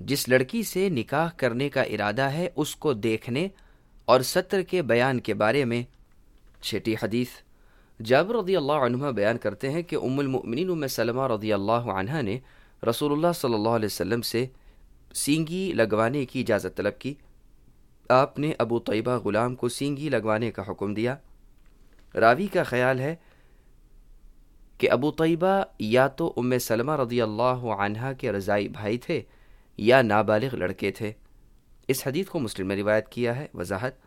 जिस लड़की से निकाह करने का इरादा है उसको देखने और सत्र के बयान के बारे में। छठी हदीस, जाबिर रज़ियल्लाहु अन्हुमा बयान करते हैं कि उम्मुल मुमिनीन उम्मे सलमा रज़ियल्लाहु अन्हा ने रसूलुल्लाह सल्लल्लाहु अलैहि वसल्लम से सींगी लगवाने की इजाज़त तलब की। आपने अबू तैयबा गुलाम को सींगी लगवाने का हुक्म दिया। रावी का ख्याल है कि अबू तैयबा या तो उम्मे सलमा रज़ियल्लाहु अन्हा के रज़ाई भाई थे या नाबालिग लड़के थे। इस हदीस को मुस्लिम ने रिवायत किया है। वजाहत,